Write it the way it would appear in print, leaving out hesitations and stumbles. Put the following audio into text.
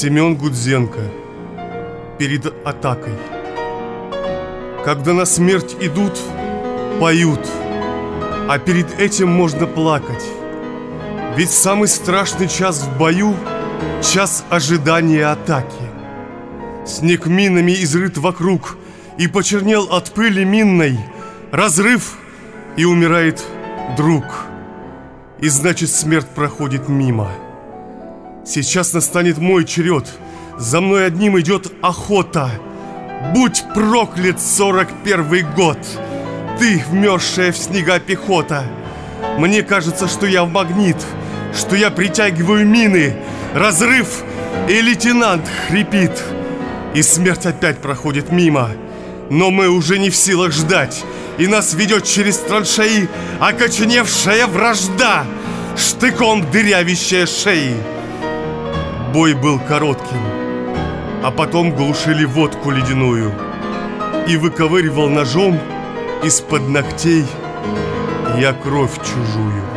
Семен Гудзенко. Перед атакой. Когда на смерть идут, поют, а перед этим можно плакать. Ведь самый страшный час в бою — час ожидания атаки. Снег минами изрыт вокруг и почернел от пыли минной. Разрыв, и умирает друг. И значит, смерть проходит мимо. Сейчас настанет мой черед. За мной одним идет охота. Будь проклят 41-й год, ты, вмерзшая в снега пехота. Мне кажется, что я в магнит, что я притягиваю мины. Разрыв, и лейтенант хрипит. И смерть опять проходит мимо. Но мы уже не в силах ждать, и нас ведет через траншеи окоченевшая вражда, штыком дырявящая шеи. Бой был коротким, а потом глушили водку ледяную и выковыривал ножом из-под ногтей я кровь чужую.